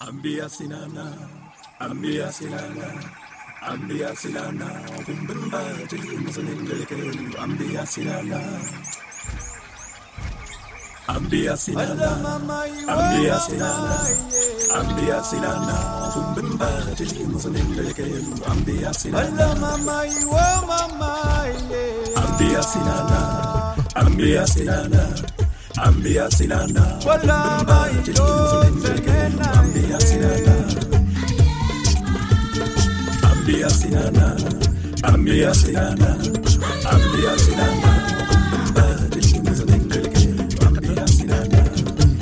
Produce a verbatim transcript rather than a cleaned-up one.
Ambia sinana, ambia sinana, ambia sinana, kumbemba tili musanengeleke, ambia sinana. Ambia sinana, ambia sinana, ambia sinana, kumbemba tili musanengeleke, ambia sinana. Ambia sinana, ambia sinana. Ambia sinana, kumbemba tili musanengeleke, ambia sinana. Ambia sinana, ambia sinana, ambia sinana.